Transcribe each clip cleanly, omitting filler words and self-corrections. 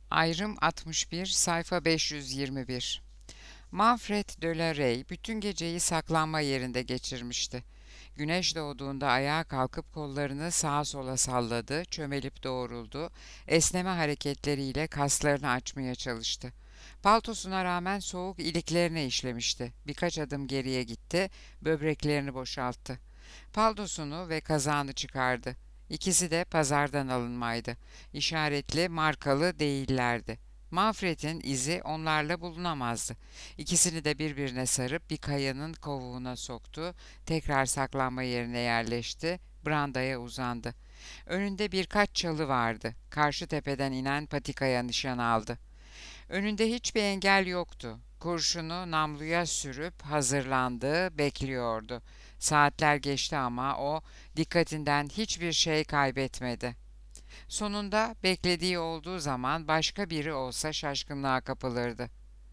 Ayrım 61, sayfa 521. Manfred de la Rey bütün geceyi saklanma yerinde geçirmişti. Güneş doğduğunda ayağa kalkıp kollarını sağa sola salladı, çömelip doğruldu, esneme hareketleriyle kaslarını açmaya çalıştı. Paltosuna rağmen soğuk iliklerine işlemişti. Birkaç adım geriye gitti, böbreklerini boşalttı. Paltosunu ve kazağını çıkardı. İkisi de pazardan alınmaydı. İşaretli, markalı değillerdi. Manfred'in izi onlarla bulunamazdı. İkisini de birbirine sarıp bir kayanın kovuğuna soktu, tekrar saklanma yerine yerleşti, brandaya uzandı. Önünde birkaç çalı vardı. Karşı tepeden inen patikaya nişan aldı. Önünde hiçbir engel yoktu. Kurşunu namluya sürüp hazırlandı, bekliyordu. Saatler geçti ama o dikkatinden hiçbir şey kaybetmedi. Sonunda beklediği olduğu zaman başka biri olsa şaşkınlığa kapılırdı.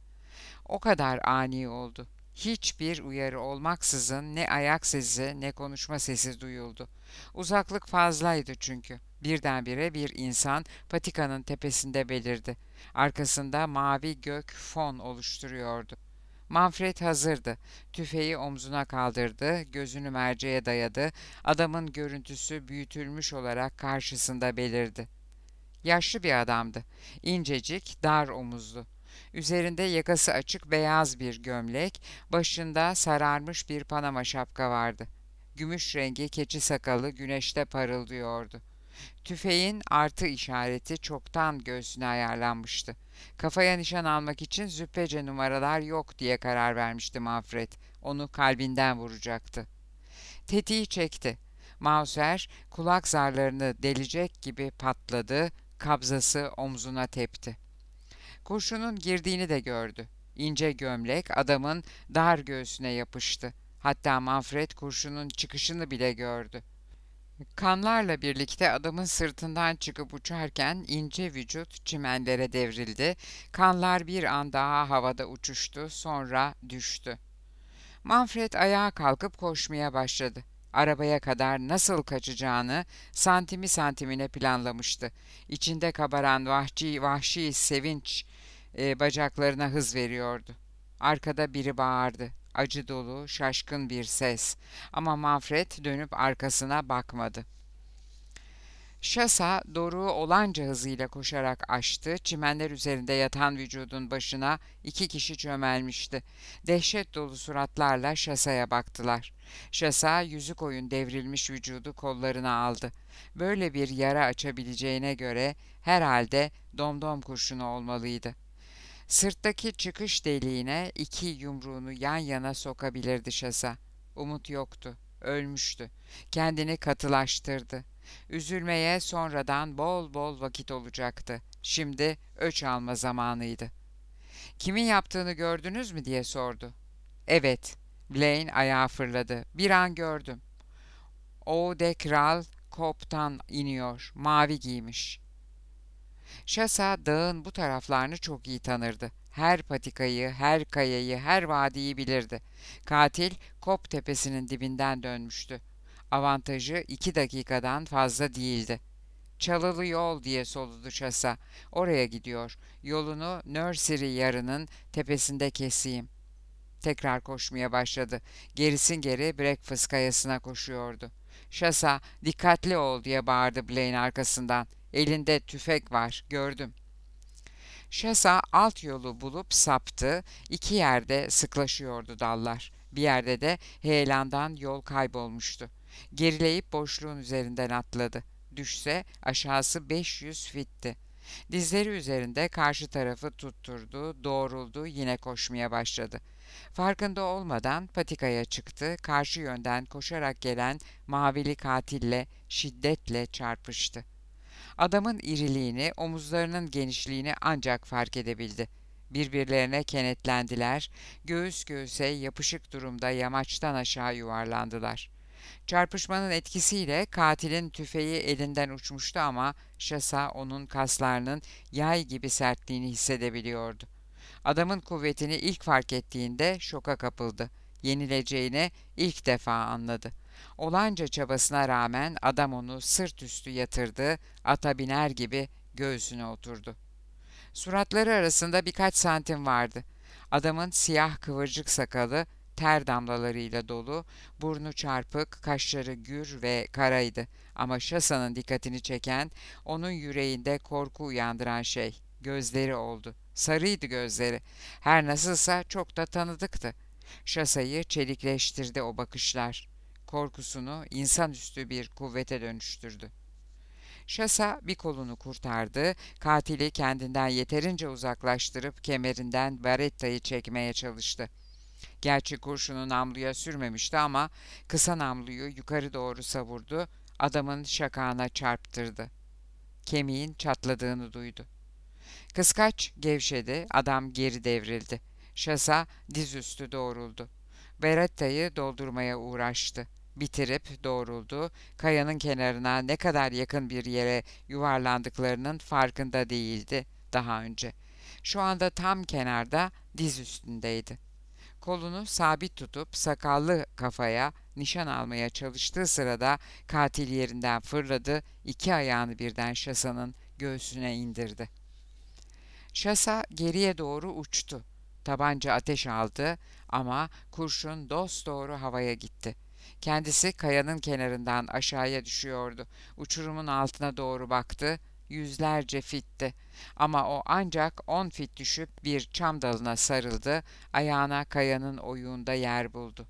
O kadar ani oldu. Hiçbir uyarı olmaksızın ne ayak sesi ne konuşma sesi duyuldu. Uzaklık fazlaydı çünkü. Birdenbire bir insan patikanın tepesinde belirdi. Arkasında mavi gök fon oluşturuyordu. Manfred hazırdı. Tüfeği omzuna kaldırdı, gözünü merceğe dayadı. Adamın görüntüsü büyütülmüş olarak karşısında belirdi. Yaşlı bir adamdı. İncecik, dar omuzlu. Üzerinde yakası açık beyaz bir gömlek, başında sararmış bir panama şapka vardı. Gümüş rengi keçi sakalı güneşte parıldıyordu. Tüfeğin artı işareti çoktan göğsüne ayarlanmıştı. Kafaya nişan almak için züppece numaralar yok diye karar vermişti Manfred. Onu kalbinden vuracaktı. Tetiği çekti. Mauser kulak zarlarını delecek gibi patladı, kabzası omzuna tepti. Kurşunun girdiğini de gördü. İnce gömlek adamın dar göğsüne yapıştı. Hatta Manfred kurşunun çıkışını bile gördü. Kanlarla birlikte adamın sırtından çıkıp uçarken ince vücut çimenlere devrildi. Kanlar bir an daha havada uçuştu, sonra düştü. Manfred ayağa kalkıp koşmaya başladı. Arabaya kadar nasıl kaçacağını santimi santimine planlamıştı. İçinde kabaran vahşi sevinç bacaklarına hız veriyordu. Arkada biri bağırdı. Acı dolu, şaşkın bir ses. Ama Manfred dönüp arkasına bakmadı. Şasa doruğu olanca hızıyla koşarak aştı. Çimenler üzerinde yatan vücudun başına iki kişi çömelmişti. Dehşet dolu suratlarla Şasa'ya baktılar. Şasa yüzü koyun devrilmiş vücudu kollarına aldı. Böyle bir yara açabileceğine göre herhalde domdom kurşunu olmalıydı. Sırttaki çıkış deliğine iki yumruğunu yan yana sokabilirdi Şasa. Umut yoktu. Ölmüştü. Kendini katılaştırdı. Üzülmeye sonradan bol bol vakit olacaktı. Şimdi öç alma zamanıydı. Kimin yaptığını gördünüz mü diye sordu. Evet. Blaine ayağa fırladı. Bir an gördüm. O de Kral Kop'tan iniyor. Mavi giymiş. Şasa dağın bu taraflarını çok iyi tanırdı. Her patikayı, her kayayı, her vadiyi bilirdi. Katil Kop tepesinin dibinden dönmüştü. Avantajı 2 dakikadan fazla değildi. Çalılı yol diye soludu Şasa. Oraya gidiyor. Yolunu Nursery yarının tepesinde keseyim. Tekrar koşmaya başladı. Gerisin geri Breakfast kayasına koşuyordu. Şasa, dikkatli ol diye bağırdı Blaine arkasından. Elinde tüfek var, gördüm. Şasa alt yolu bulup saptı. İki yerde sıklaşıyordu dallar. Bir yerde de heyelandan yol kaybolmuştu. Gerileyip boşluğun üzerinden atladı. Düşse aşağısı 500 fitti. Dizleri üzerinde karşı tarafı tutturdu, doğruldu, yine koşmaya başladı. Farkında olmadan patikaya çıktı, karşı yönden koşarak gelen mavili katille şiddetle çarpıştı. Adamın iriliğini, omuzlarının genişliğini ancak fark edebildi. Birbirlerine kenetlendiler, göğüs göğüse yapışık durumda yamaçtan aşağı yuvarlandılar. Çarpışmanın etkisiyle katilin tüfeği elinden uçmuştu ama Şasa onun kaslarının yay gibi sertliğini hissedebiliyordu. Adamın kuvvetini ilk fark ettiğinde şoka kapıldı. Yenileceğini ilk defa anladı. Olanca çabasına rağmen adam onu sırt üstü yatırdı, ata biner gibi göğsüne oturdu. Suratları arasında birkaç santim vardı. Adamın siyah kıvırcık sakalı ter damlalarıyla dolu, burnu çarpık, kaşları gür ve karaydı. Ama Şasa'nın dikkatini çeken, onun yüreğinde korku uyandıran şey, gözleri oldu. Sarıydı gözleri. Her nasılsa çok da tanıdıktı. Şasa'yı çelikleştirdi o bakışlar. Korkusunu insanüstü bir kuvvete dönüştürdü. Şasa bir kolunu kurtardı, katili kendinden yeterince uzaklaştırıp kemerinden barettayı çekmeye çalıştı. Gerçi kurşunu namluya sürmemişti ama kısa namluyu yukarı doğru savurdu, adamın şakağına çarptırdı. Kemiğin çatladığını duydu. Kıskaç gevşedi, adam geri devrildi. Şasa dizüstü doğruldu. Beretta'yı doldurmaya uğraştı. Bitirip doğruldu. Kayanın kenarına ne kadar yakın bir yere yuvarlandıklarının farkında değildi daha önce. Şu anda tam kenarda, diz üstündeydi. Kolunu sabit tutup sakallı kafaya nişan almaya çalıştığı sırada katil yerinden fırladı, iki ayağını birden Şasa'nın göğsüne indirdi. Şasa geriye doğru uçtu. Tabanca ateş aldı ama kurşun dosdoğru havaya gitti. Kendisi kayanın kenarından aşağıya düşüyordu. Uçurumun altına doğru baktı. Yüzlerce fitti. Ama o ancak 10 fit düşüp bir çam dalına sarıldı. Ayağına kayanın oyuğunda yer buldu.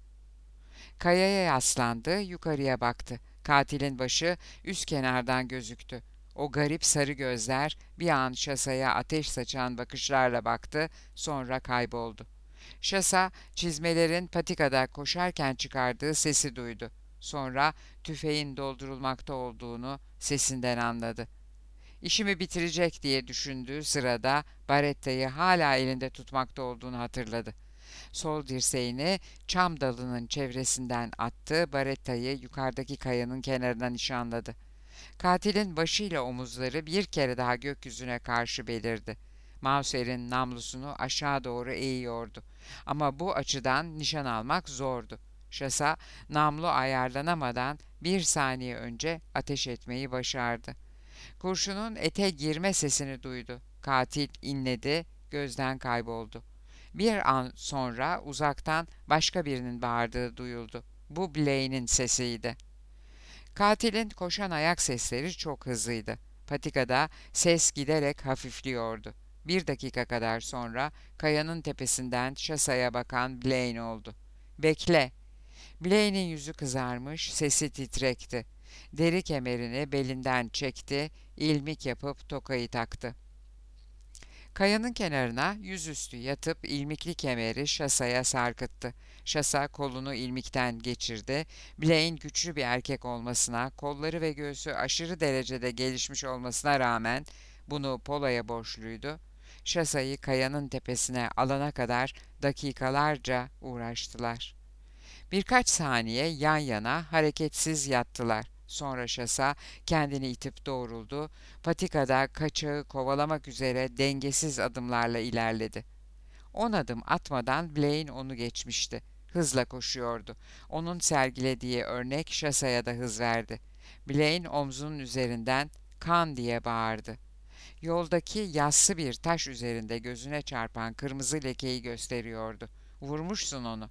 Kayaya yaslandı, yukarıya baktı. Katilin başı üst kenardan gözüktü. O garip sarı gözler bir an Şasa'ya ateş saçan bakışlarla baktı, sonra kayboldu. Şasa, çizmelerin patikada koşarken çıkardığı sesi duydu. Sonra tüfeğin doldurulmakta olduğunu sesinden anladı. İşimi bitirecek diye düşündüğü sırada barettayı hala elinde tutmakta olduğunu hatırladı. Sol dirseğini çam dalının çevresinden attı, barettayı yukarıdaki kayanın kenarına nişanladı. Katilin başıyla omuzları bir kere daha gökyüzüne karşı belirdi. Mauser'in namlusunu aşağı doğru eğiyordu. Ama bu açıdan nişan almak zordu. Şasa, namlu ayarlanamadan bir saniye önce ateş etmeyi başardı. Kurşunun ete girme sesini duydu. Katil inledi, gözden kayboldu. Bir an sonra uzaktan başka birinin bağırdığı duyuldu. Bu Blaine'in sesiydi. Katilin koşan ayak sesleri çok hızlıydı. Patikada ses giderek hafifliyordu. Bir dakika kadar sonra kayanın tepesinden Şasa'ya bakan Blaine oldu. "Bekle!" Blaine'in yüzü kızarmış, sesi titrekti. Deri kemerini belinden çekti, ilmik yapıp tokayı taktı. Kayanın kenarına yüzüstü yatıp ilmikli kemeri Şasa'ya sarkıttı. Şasa kolunu ilmikten geçirdi. Blaine güçlü bir erkek olmasına, kolları ve göğsü aşırı derecede gelişmiş olmasına rağmen bunu Pola'ya borçluydu. Şasa'yı kayanın tepesine alana kadar dakikalarca uğraştılar. Birkaç saniye yan yana hareketsiz yattılar. Sonra Şasa kendini itip doğruldu. Patikada kaçağı kovalamak üzere dengesiz adımlarla ilerledi. 10 adım atmadan Blaine onu geçmişti. Hızla koşuyordu. Onun sergilediği örnek Şasa'ya da hız verdi. Blaine omzunun üzerinden "Kan!" diye bağırdı. Yoldaki yassı bir taş üzerinde gözüne çarpan kırmızı lekeyi gösteriyordu. "Vurmuşsun onu."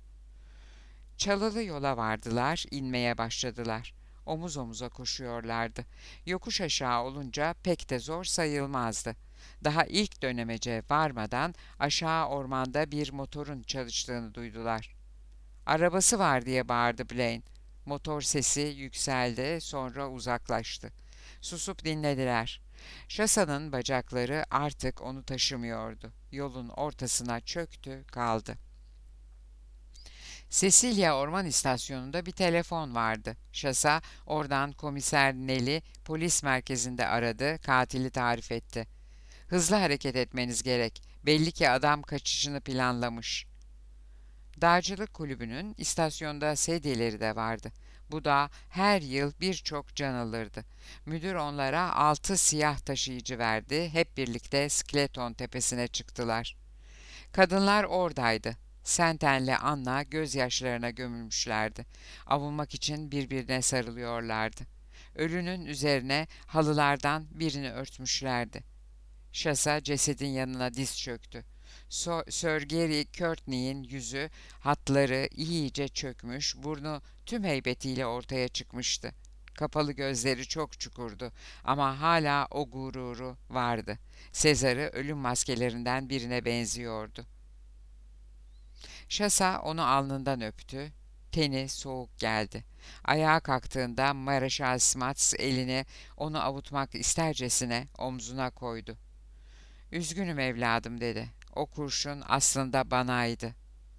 Çalılı yola vardılar, inmeye başladılar. Omuz omuza koşuyorlardı. Yokuş aşağı olunca pek de zor sayılmazdı. Daha ilk dönemece varmadan aşağı ormanda bir motorun çalıştığını duydular. "Arabası var!" diye bağırdı Blaine. Motor sesi yükseldi, sonra uzaklaştı. Susup dinlediler. Şasa'nın bacakları artık onu taşımıyordu. Yolun ortasına çöktü, kaldı. Cecilia Orman İstasyonu'nda bir telefon vardı. Şasa oradan komiser Nell'i polis merkezinde aradı, katili tarif etti. "Hızlı hareket etmeniz gerek. Belli ki adam kaçışını planlamış." Dağcılık kulübünün istasyonda sedyeleri de vardı. Bu da her yıl birçok can alırdı. Müdür onlara 6 siyah taşıyıcı verdi. Hep birlikte Skeleton tepesine çıktılar. Kadınlar oradaydı. Senten'le Anna gözyaşlarına gömülmüşlerdi. Avunmak için birbirine sarılıyorlardı. Ölünün üzerine halılardan birini örtmüşlerdi. Şasa cesedin yanına diz çöktü. Sir Gary Courtney'in yüzü, hatları iyice çökmüş, burnu tüm heybetiyle ortaya çıkmıştı. Kapalı gözleri çok çukurdu ama hala o gururu vardı. Sezar'ı ölüm maskelerinden birine benziyordu. Şasa onu alnından öptü. Teni soğuk geldi. Ayağa kalktığında Mareşal Smats elini onu avutmak istercesine omzuna koydu. "Üzgünüm evladım," dedi. "O kurşun aslında banaydı."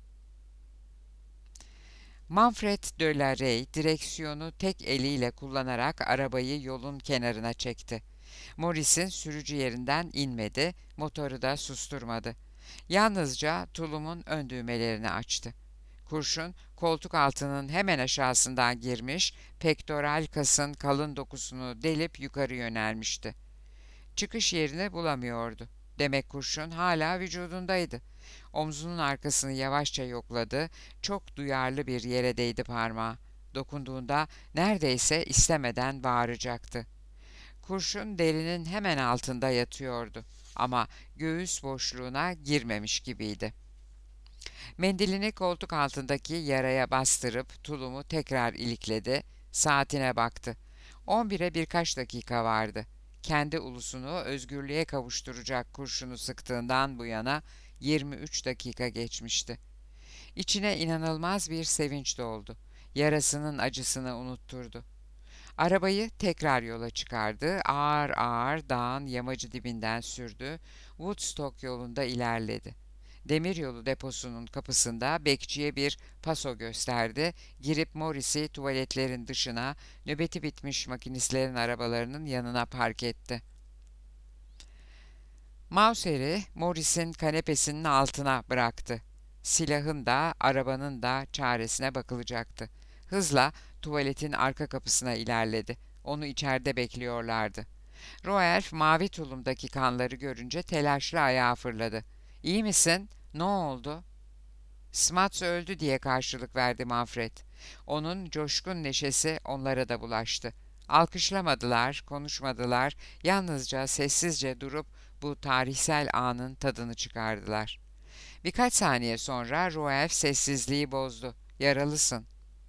Manfred de la Rey direksiyonu tek eliyle kullanarak arabayı yolun kenarına çekti. Morris'in sürücü yerinden inmedi, motoru da susturmadı. Yalnızca tulumun ön düğmelerini açtı. Kurşun koltuk altının hemen aşağısından girmiş, pektoral kasın kalın dokusunu delip yukarı yönelmişti. Çıkış yerini bulamıyordu. Demek kurşun hala vücudundaydı. Omzunun arkasını yavaşça yokladı, çok duyarlı bir yere değdi parmağı. Dokunduğunda neredeyse istemeden bağıracaktı. Kurşun derinin hemen altında yatıyordu ama göğüs boşluğuna girmemiş gibiydi. Mendilini koltuk altındaki yaraya bastırıp tulumu tekrar ilikledi, saatine baktı. 11'e birkaç dakika vardı. Kendi ulusunu özgürlüğe kavuşturacak kurşunu sıktığından bu yana 23 dakika geçmişti. İçine inanılmaz bir sevinç doldu. Yarasının acısını unutturdu. Arabayı tekrar yola çıkardı, ağır ağır dağın yamacı dibinden sürdü, Woodstock yolunda ilerledi. Demiryolu deposunun kapısında bekçiye bir paso gösterdi, girip Morris'i tuvaletlerin dışına, nöbeti bitmiş makinistlerin arabalarının yanına park etti. Mauser'i Morris'in kanepesinin altına bıraktı. Silahın da arabanın da çaresine bakılacaktı. Hızla tuvaletin arka kapısına ilerledi. Onu içeride bekliyorlardı. Roelf mavi tulumdaki kanları görünce telaşlı ayağa fırladı. "İyi misin? Ne oldu?" "Smuts öldü," diye karşılık verdi Manfred. Onun coşkun neşesi onlara da bulaştı. Alkışlamadılar, konuşmadılar, yalnızca sessizce durup bu tarihsel anın tadını çıkardılar. Birkaç saniye sonra Roelf sessizliği bozdu. "Yaralısın."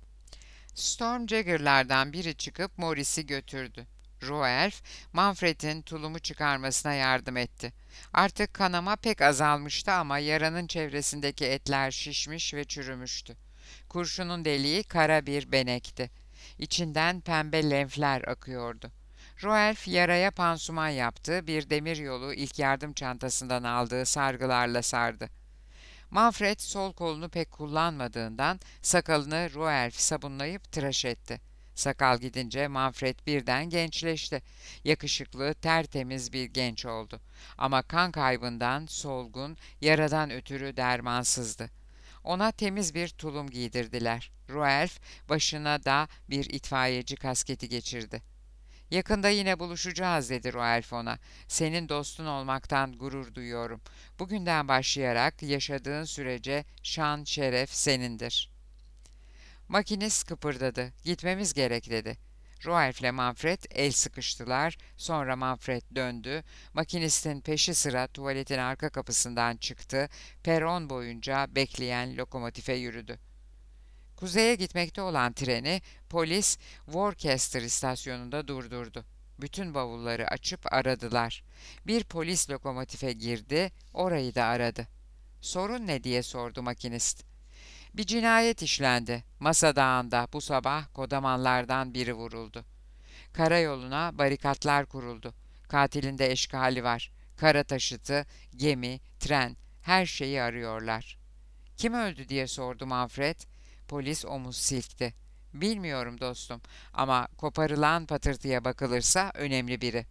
Stormjagger'lardan biri çıkıp Morris'i götürdü. Roelf, Manfred'in tulumu çıkarmasına yardım etti. Artık kanama pek azalmıştı ama yaranın çevresindeki etler şişmiş ve çürümüştü. Kurşunun deliği kara bir benekti. İçinden pembe lenfler akıyordu. Roelf yaraya pansuman yaptı, bir demiryolu ilk yardım çantasından aldığı sargılarla sardı. Manfred sol kolunu pek kullanmadığından sakalını Roelf sabunlayıp tıraş etti. Sakal gidince Manfred birden gençleşti. Yakışıklı, tertemiz bir genç oldu. Ama kan kaybından solgun, yaradan ötürü dermansızdı. Ona temiz bir tulum giydirdiler. Roelf başına da bir itfaiyeci kasketi geçirdi. "Yakında yine buluşacağız," dedi Roelf ona. "Senin dostun olmaktan gurur duyuyorum. Bugünden başlayarak yaşadığın sürece şan şeref senindir." Makinist kıpırdadı. "Gitmemiz gerek," dedi. Roelf ile Manfred el sıkıştılar. Sonra Manfred döndü. Makinistin peşi sıra tuvaletin arka kapısından çıktı. Peron boyunca bekleyen lokomotife yürüdü. Kuzeye gitmekte olan treni polis Worcester istasyonunda durdurdu. Bütün bavulları açıp aradılar. Bir polis lokomotife girdi, orayı da aradı. "Sorun ne?" diye sordu makinist. "Bir cinayet işlendi. Masa Dağı'nda bu sabah kodamanlardan biri vuruldu. Karayoluna barikatlar kuruldu. Katilin de eşkali var. Kara taşıtı, gemi, tren, her şeyi arıyorlar." "Kim öldü?" diye sordu Manfred. Polis omuz silkti. "Bilmiyorum dostum ama koparılan patırtıya bakılırsa önemli biri."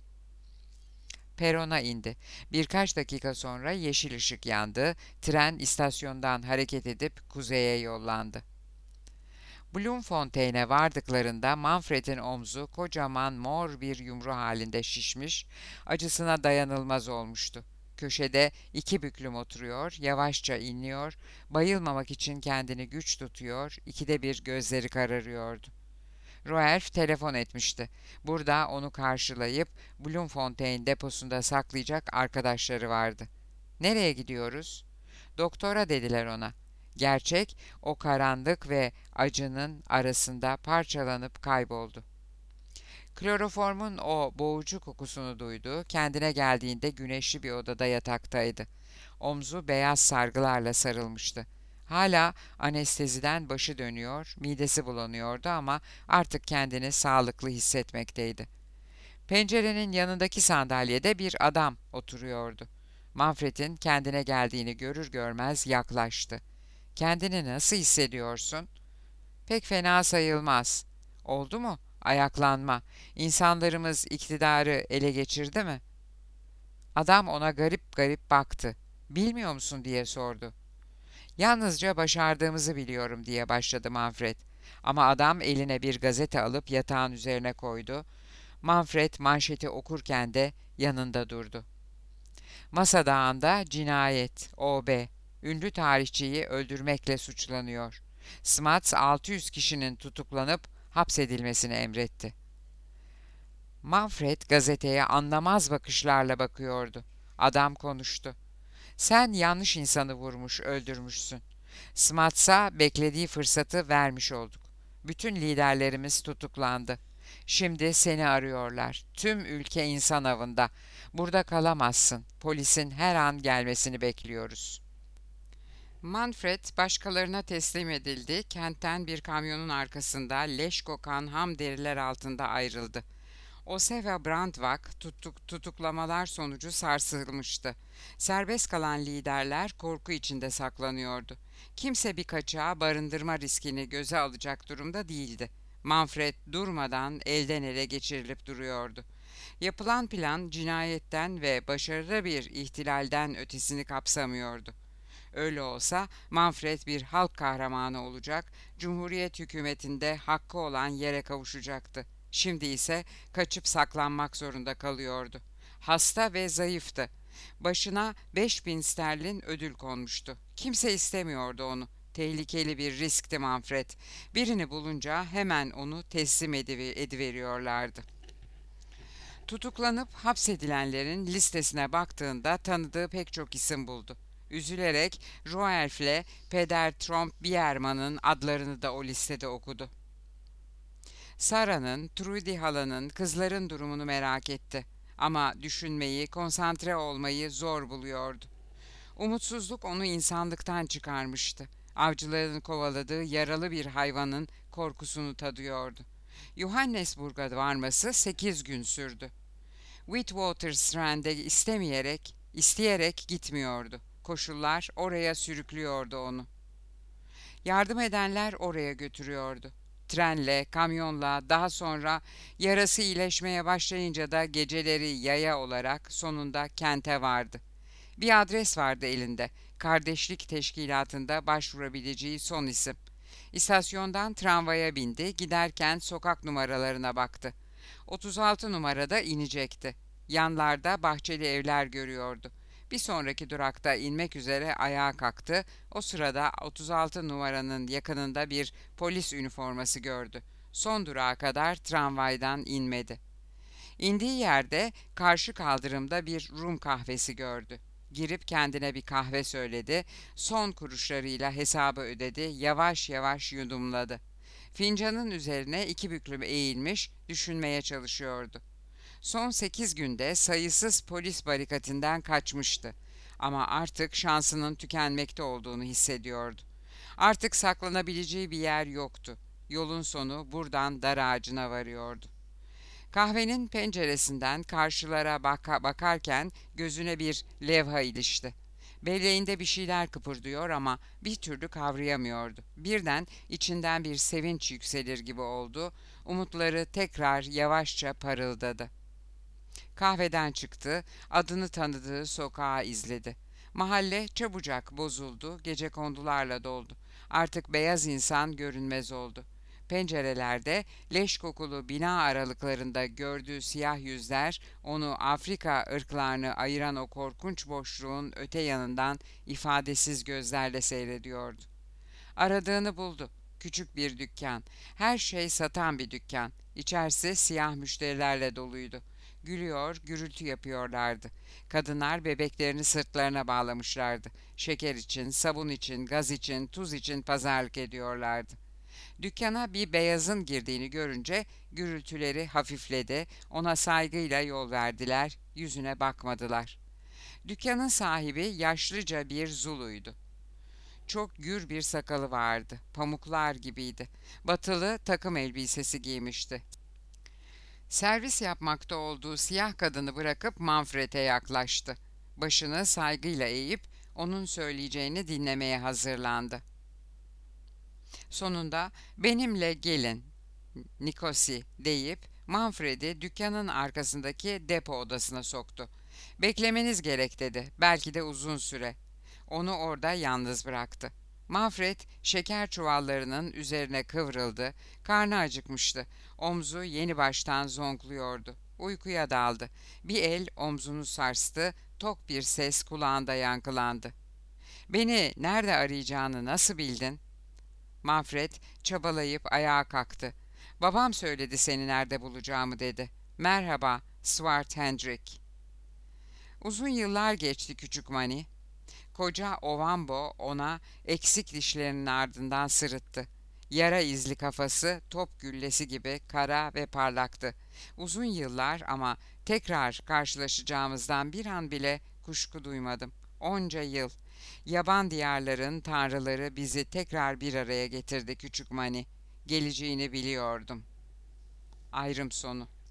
Perona indi. Birkaç dakika sonra yeşil ışık yandı. Tren istasyondan hareket edip kuzeye yollandı. Bloemfontein'e vardıklarında Manfred'in omzu kocaman mor bir yumru halinde şişmiş, acısına dayanılmaz olmuştu. Köşede iki büklüm oturuyor, yavaşça inliyor, bayılmamak için kendini güç tutuyor, ikide bir gözleri kararıyordu. Roelf telefon etmişti. Burada onu karşılayıp Bloemfontein deposunda saklayacak arkadaşları vardı. "Nereye gidiyoruz?" "Doktora," dediler ona. Gerçek, o karanlık ve acının arasında parçalanıp kayboldu. Kloroformun o boğucu kokusunu duydu. Kendine geldiğinde güneşli bir odada yataktaydı. Omzu beyaz sargılarla sarılmıştı. Hala anesteziden başı dönüyor, midesi bulanıyordu ama artık kendini sağlıklı hissetmekteydi. Pencerenin yanındaki sandalyede bir adam oturuyordu. Manfred'in kendine geldiğini görür görmez yaklaştı. "Kendini nasıl hissediyorsun?" "Pek fena sayılmaz." "Oldu mu? Ayaklanma. İnsanlarımız iktidarı ele geçirdi mi?" Adam ona garip garip baktı. "Bilmiyor musun?" diye sordu. "Yalnızca başardığımızı biliyorum," diye başladı Manfred. Ama adam eline bir gazete alıp yatağın üzerine koydu. Manfred manşeti okurken de yanında durdu. Masadağında cinayet, O.B. Ünlü tarihçiyi öldürmekle suçlanıyor. Smuts 600 kişinin tutuklanıp hapsedilmesini emretti. Manfred gazeteye anlamaz bakışlarla bakıyordu. Adam konuştu. "Sen yanlış insanı vurmuş, öldürmüşsün. Smuts'a beklediği fırsatı vermiş olduk. Bütün liderlerimiz tutuklandı. Şimdi seni arıyorlar. Tüm ülke insan avında. Burada kalamazsın. Polisin her an gelmesini bekliyoruz." Manfred başkalarına teslim edildi. Kentten bir kamyonun arkasında leş kokan ham deriler altında ayrıldı. Oseva Brandwag tutuklamalar sonucu sarsılmıştı. Serbest kalan liderler korku içinde saklanıyordu. Kimse bir kaçağı barındırma riskini göze alacak durumda değildi. Manfred durmadan elden ele geçirilip duruyordu. Yapılan plan cinayetten ve başarılı bir ihtilalden ötesini kapsamıyordu. Öyle olsa Manfred bir halk kahramanı olacak, Cumhuriyet hükümetinde hakkı olan yere kavuşacaktı. Şimdi ise kaçıp saklanmak zorunda kalıyordu. Hasta ve zayıftı. Başına 5.000 sterlin ödül konmuştu. Kimse istemiyordu onu. Tehlikeli bir riskti Manfred. Birini bulunca hemen onu teslim ediveriyorlardı. Tutuklanıp hapsedilenlerin listesine baktığında tanıdığı pek çok isim buldu. Üzülerek Roelf'le Peder Tromp Biermann'ın adlarını da o listede okudu. Sara'nın, Trudy halanın, kızların durumunu merak etti. Ama düşünmeyi, konsantre olmayı zor buluyordu. Umutsuzluk onu insanlıktan çıkarmıştı. Avcıların kovaladığı yaralı bir hayvanın korkusunu tadıyordu. Johannesburg'a varması 8 gün sürdü. Witwatersrand'e isteyerek gitmiyordu. Koşullar oraya sürüklüyordu onu. Yardım edenler oraya götürüyordu. Trenle, kamyonla, daha sonra yarası iyileşmeye başlayınca da geceleri yaya olarak sonunda kente vardı. Bir adres vardı elinde. Kardeşlik Teşkilatı'nda başvurabileceği son isim. İstasyondan tramvaya bindi, giderken sokak numaralarına baktı. 36 numarada inecekti. Yanlarda bahçeli evler görüyordu. Bir sonraki durakta inmek üzere ayağa kalktı. O sırada 36 numaranın yakınında bir polis üniforması gördü. Son durağa kadar tramvaydan inmedi. İndiği yerde karşı kaldırımda bir Rum kahvesi gördü. Girip kendine bir kahve söyledi. Son kuruşlarıyla hesabı ödedi. Yavaş yavaş yudumladı. Fincanın üzerine iki büklüm eğilmiş, düşünmeye çalışıyordu. Son 8 günde sayısız polis barikatinden kaçmıştı. Ama artık şansının tükenmekte olduğunu hissediyordu. Artık saklanabileceği bir yer yoktu. Yolun sonu buradan dar ağacına varıyordu. Kahvenin penceresinden karşılara bakarken gözüne bir levha ilişti. Belleğinde bir şeyler kıpırdıyor ama bir türlü kavrayamıyordu. Birden içinden bir sevinç yükselir gibi oldu. Umutları tekrar yavaşça parıldadı. Kahveden çıktı, adını tanıdığı sokağı izledi. Mahalle çabucak bozuldu, gecekondularla doldu. Artık beyaz insan görünmez oldu. Pencerelerde leş kokulu bina aralıklarında gördüğü siyah yüzler onu Afrika ırklarını ayıran o korkunç boşluğun öte yanından ifadesiz gözlerle seyrediyordu. Aradığını buldu. Küçük bir dükkan. Her şey satan bir dükkan. İçerisi siyah müşterilerle doluydu. Gülüyor, gürültü yapıyorlardı. Kadınlar bebeklerini sırtlarına bağlamışlardı. Şeker için, sabun için, gaz için, tuz için pazarlık ediyorlardı. Dükkana bir beyazın girdiğini görünce gürültüleri hafifledi, ona saygıyla yol verdiler, yüzüne bakmadılar. Dükkanın sahibi yaşlıca bir Zuluydu. Çok gür bir sakalı vardı, pamuklar gibiydi. Batılı takım elbisesi giymişti. Servis yapmakta olduğu siyah kadını bırakıp Manfred'e yaklaştı. Başını saygıyla eğip onun söyleyeceğini dinlemeye hazırlandı. Sonunda benimle gelin Nikosi deyip Manfred'i dükkanın arkasındaki depo odasına soktu. Beklemeniz gerek dedi. Belki de uzun süre. Onu orada yalnız bıraktı. Manfred şeker çuvallarının üzerine kıvrıldı. Karnı acıkmıştı. Omzu yeni baştan zonkluyordu. Uykuya daldı. Bir el omzunu sarstı. Tok bir ses kulağında yankılandı. Beni nerede arayacağını nasıl bildin? Manfred çabalayıp ayağa kalktı. Babam söyledi seni nerede bulacağımı dedi. Merhaba, Swart Hendrik. Uzun yıllar geçti küçük Mani. Koca Ovambo ona eksik dişlerinin ardından sırıttı. Yara izli kafası top güllesi gibi kara ve parlaktı. Uzun yıllar ama tekrar karşılaşacağımızdan bir an bile kuşku duymadım. Onca yıl. Yaban diyarların tanrıları bizi tekrar bir araya getirdi küçük Mani. Geleceğini biliyordum. Ayrım sonu.